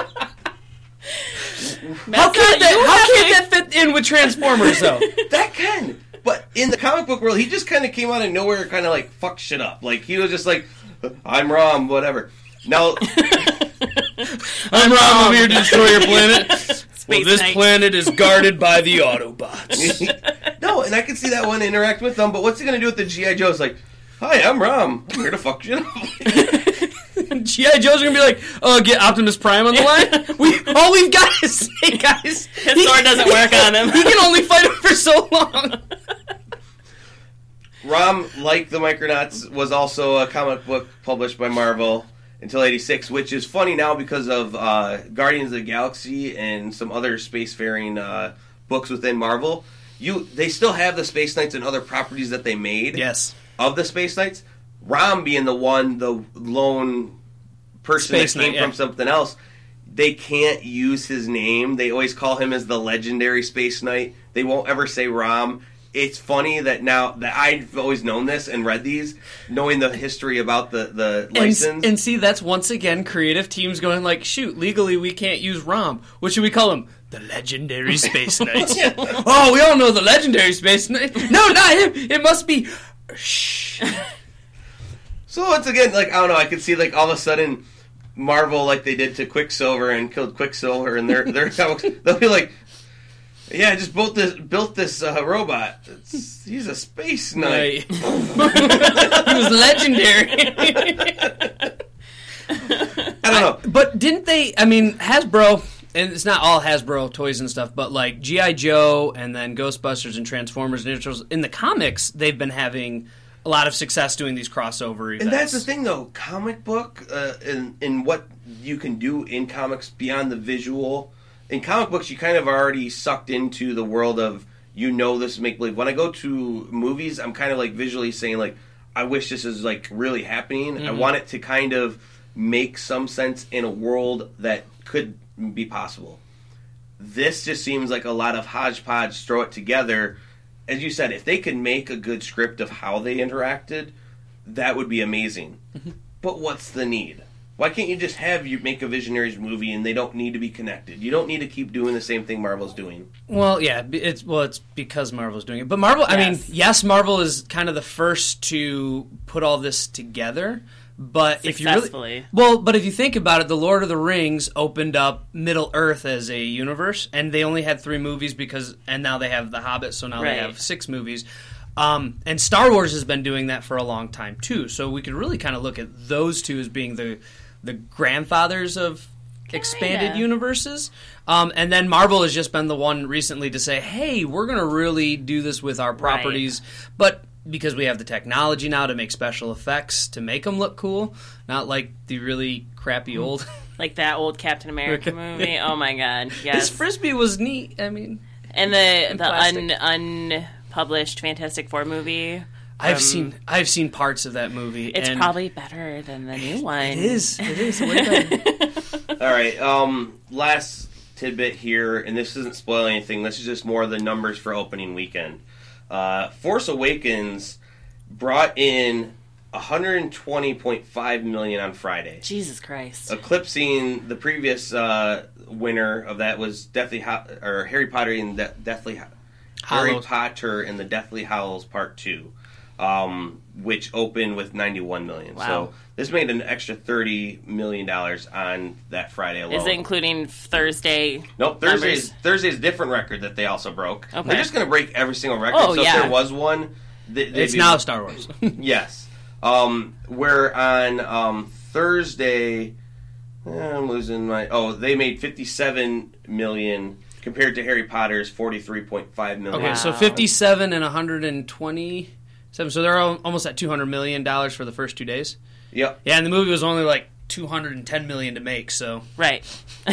How That's can't not- you that, how have can't that fit in with Transformers though? That can. But in the comic book world, he just kind of came out of nowhere and kind of like fucked shit up. Like, he was just like, I'm Rom, whatever. Now... I'm Rom, I'm here to destroy your planet. Space Well, this Knight. planet is guarded by the Autobots. No, and I can see that one interact with them, but what's he going to do with the G I. Joe? It's like, hi, I'm Rom. I'm here to fuck shit up. G I. Joe's gonna be like, oh, get Optimus Prime on the line? We All we've got is Snake Eyes. His sword doesn't work on him. He can only fight him for so long. Rom, like the Micronauts, was also a comic book published by Marvel until eighty-six, which is funny now because of uh, Guardians of the Galaxy and some other spacefaring uh, books within Marvel. You, They still have the Space Knights and other properties that they made Yes. of the Space Knights. Rom being the one, the lone person Space that came Knight, from yeah. something else, they can't use his name. They always call him as the legendary Space Knight. They won't ever say Rom. It's funny that now that I've always known this and read these, knowing the history about the, the license. And, and see, that's once again creative teams going like, shoot, legally we can't use Rom. What should we call him? The Legendary Space Knight. Oh, we all know the Legendary Space Knight. No, not him. It must be... Shh. So once again, like, I don't know, I could see, like, all of a sudden Marvel, like they did to Quicksilver and killed Quicksilver, and their their comics, they'll be like, yeah, I just built this built this uh, robot. It's, he's a space knight. Right. He was legendary. I don't know. But didn't they, I mean, Hasbro, and it's not all Hasbro toys and stuff, but like G I. Joe and then Ghostbusters and Transformers and Ninja Turtles, in the comics, they've been having a lot of success doing these crossover events. And that's the thing, though. Comic book uh, and, and what you can do in comics beyond the visual. In comic books, you kind of already sucked into the world of, you know, this is make-believe. When I go to movies, I'm kind of like visually saying, like, I wish this is like really happening. Mm-hmm. I want it to kind of make some sense in a world that could be possible. This just seems like a lot of hodgepodge, throw it together. As you said, if they could make a good script of how they interacted, that would be amazing. Mm-hmm. But what's the need? Why can't you just have you make a Visionaries movie and they don't need to be connected? You don't need to keep doing the same thing Marvel's doing. Well, yeah, b- it's well, it's because Marvel's doing it. But Marvel, I mean, Yes. yes, Marvel is kind of the first to put all this together. But if you really, Successfully. well, but if you think about it, the Lord of the Rings opened up Middle Earth as a universe, and they only had three movies because, and now they have The Hobbit, so now Right. they have six movies. Um, and Star Wars has been doing that for a long time too. So we could really kind of look at those two as being the the grandfathers of expanded Kinda. universes. Um, and then Marvel has just been the one recently to say, hey, we're going to really do this with our properties. Right. But because we have the technology now to make special effects, to make them look cool, not like the really crappy old... Like that old Captain America movie. Oh, my God. Yes. His Frisbee was neat. I mean... And the the un, unpublished Fantastic Four movie. I've um, seen I've seen parts of that movie. It's and probably better than the new one. It is. It is way better. All right. Um, last tidbit here, and this isn't spoiling anything. This is just more of the numbers for opening weekend. Uh, Force Awakens brought in one hundred twenty point five million dollars on Friday. Jesus Christ! Eclipsing the previous uh, winner of that was Deathly Ho- or Harry Potter and De- Deathly Ho- Harry Potter and the Deathly Hallows Part Two, um, which opened with ninety-one million dollars. Wow. So this made an extra thirty million dollars on that Friday alone. Is it including Thursday? Nope, Thursday's Thursday's a different record that they also broke. Okay. They're just going to break every single record. Oh, so yeah. if there was one, they, It's be, now Star Wars. Yes. Um, where on um, Thursday, eh, I'm losing my. Oh, they made fifty-seven million dollars compared to Harry Potter's forty-three point five million dollars. Okay, Wow. so fifty-seven and one hundred twenty-seven. So they're al- almost at two hundred million dollars for the first two days. Yep. Yeah, and the movie was only like two hundred ten million dollars to make. So Right.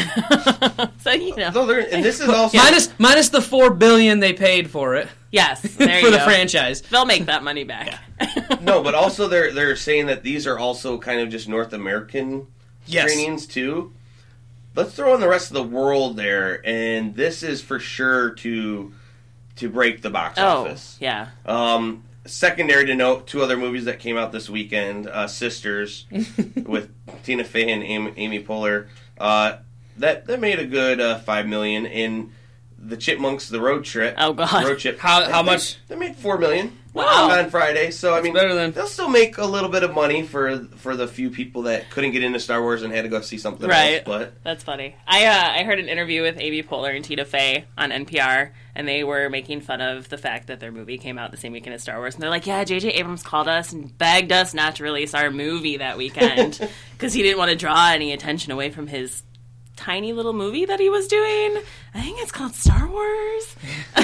So you know. So they're- and this is also minus minus the four billion dollars they paid for it Yes. There you for the go. franchise. They'll make that money back. no, but also they're they're saying that these are also kind of just North American Yes. screenings too. Let's throw in the rest of the world there, and this is for sure to to break the box Oh, office. yeah. Um, secondary to note, two other movies that came out this weekend: uh, Sisters with Tina Fey and Amy, Amy Poehler. Uh, that that made a good uh, five million. In the Chipmunks, the Road Trip. Oh, God. Road Trip. How- how they- much? They made four million. Wow. On Friday, so I mean, better than- they'll still make a little bit of money for for the few people that couldn't get into Star Wars and had to go see something Right. else. But That's funny. I uh, I heard an interview with Amy Poehler and Tina Fey on N P R, and they were making fun of the fact that their movie came out the same weekend as Star Wars. And they're like, yeah, J J Abrams called us and begged us not to release our movie that weekend because he didn't want to draw any attention away from his tiny little movie that he was doing. I think it's called Star Wars.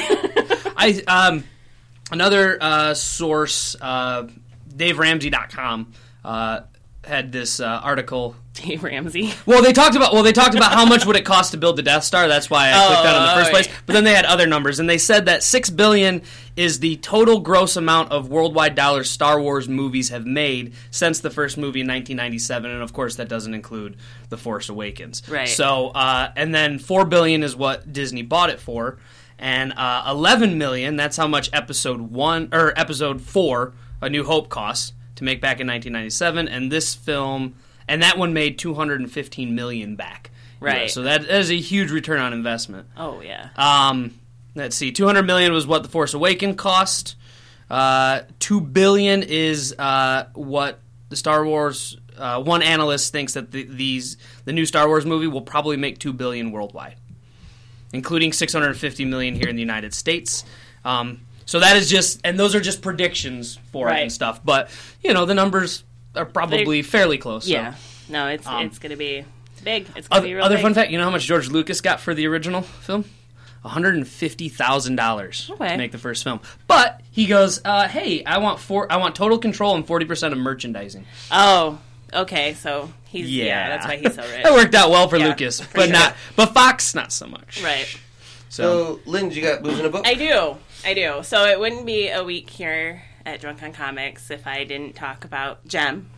I um another uh, source, uh, Dave Ramsey dot com, uh, had this uh, article. Dave Ramsey. Well, they talked about well, they talked about how much would it cost to build the Death Star. That's why I clicked on it in the first Oh, place. right. But then they had other numbers, and they said that six billion is the total gross amount of worldwide dollars Star Wars movies have made since the first movie in nineteen ninety-seven, and of course that doesn't include The Force Awakens. Right. So, uh, and then four billion is what Disney bought it for, and uh, eleven million. That's how much Episode One or Episode Four, A New Hope, costs to make back in nineteen ninety-seven, and this film. And that one made two hundred fifteen million dollars back. Right. Yeah, so that, that is a huge return on investment. Oh, yeah. Um, let's see. two hundred million dollars was what The Force Awakens cost. Uh, two billion dollars is uh, what the Star Wars uh, one analyst thinks that the, these the new Star Wars movie will probably make two billion dollars worldwide, including six hundred fifty million dollars here in the United States. Um, so that is just and those are just predictions for it Right. and stuff, but you know, the numbers are probably They- fairly close. so. Yeah. No, it's Um, it's going to be big. It's going to be Other, real other big. fun fact, you know how much George Lucas got for the original film? one hundred fifty thousand dollars Okay. to make the first film. But he goes, uh, hey, I want four, I want total control and forty percent of merchandising. Oh, okay. So he's yeah. Yeah. that's why he's so rich. That worked out well for Yeah, Lucas, for but sure. not but Fox not so much. Right. So, so, Lynn, you got booze in a book? I do. I do. So it wouldn't be a week here at Drunk on Comics if I didn't talk about Gem.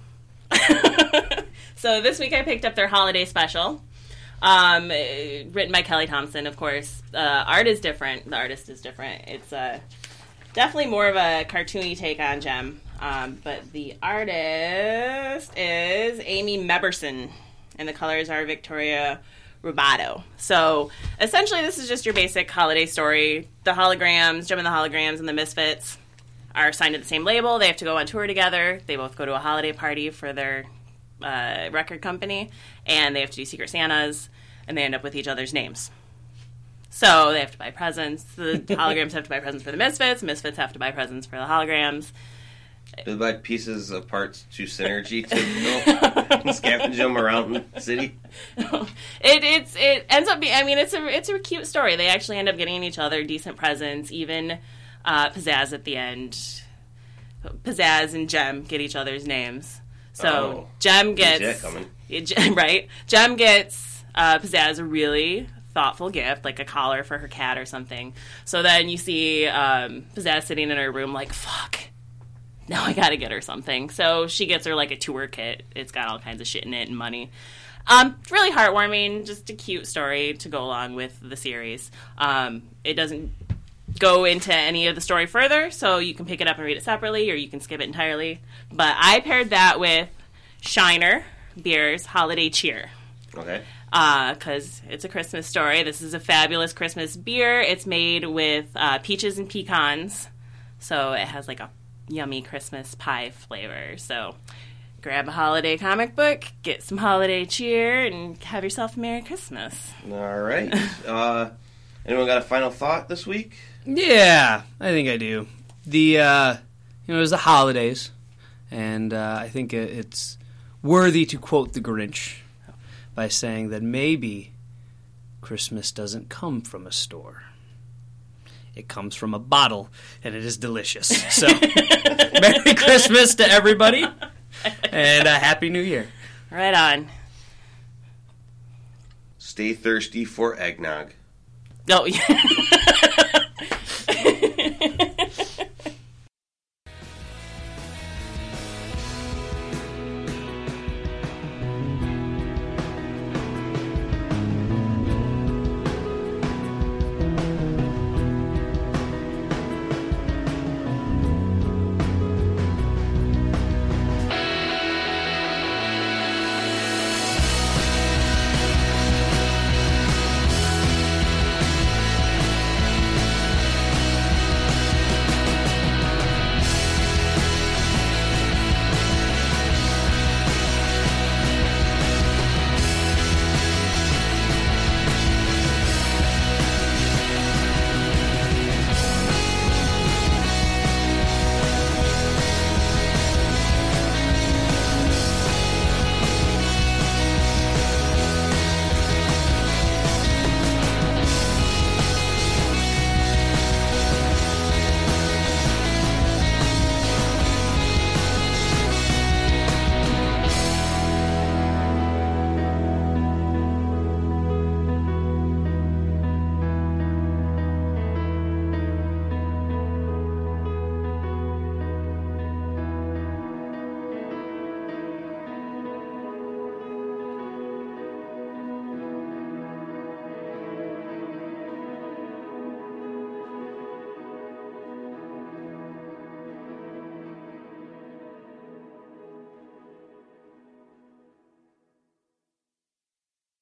So this week I picked up their holiday special, um, eh, written by Kelly Thompson, of course. Uh, art is different. The artist is different. It's uh, definitely more of a cartoony take on Gem. Um, but the artist is Amy Meberson, and the colors are Victoria Rubato. So essentially this is just your basic holiday story. The holograms, Gem and the Holograms, and the Misfits are signed to the same label. They have to go on tour together. They both go to a holiday party for their uh, record company, and they have to do Secret Santas, and they end up with each other's names. So they have to buy presents. The holograms have to buy presents for the Misfits. Misfits have to buy presents for the holograms. Do they buy pieces of parts to Synergy to go scavenge them around the city? it it's it ends up being. I mean, it's a it's a cute story. They actually end up getting each other decent presents. Even uh, Pizzazz at the end. Pizzazz and Jem get each other's names. So Oh. Jem When's gets that coming? Yeah, Jem- right. Jem gets uh, Pizzazz a really thoughtful gift, like a collar for her cat or something. So then you see um, Pizzazz sitting in her room, like, fuck. Now I gotta get her something. So she gets her like a tour kit. It's got all kinds of shit in it and money. Um, really heartwarming, just a cute story to go along with the series. Um, it doesn't go into any of the story further, so you can pick it up and read it separately, or you can skip it entirely. But I paired that with Shiner Beer's Holiday Cheer. Okay. Because uh, it's a Christmas story. This is a fabulous Christmas beer. It's made with uh, peaches and pecans, so it has like a yummy Christmas pie flavor. So grab a holiday comic book, get some holiday cheer, and have yourself a Merry Christmas. All right. Uh, anyone got a final thought this week? Yeah, I think I do. The uh, you know, it was the holidays, and uh, I think it, it's worthy to quote the Grinch by saying that maybe Christmas doesn't come from a store. It comes from a bottle, and it is delicious. So, Merry Christmas to everybody, and a Happy New Year. Right on. Stay thirsty for eggnog. Oh, yeah.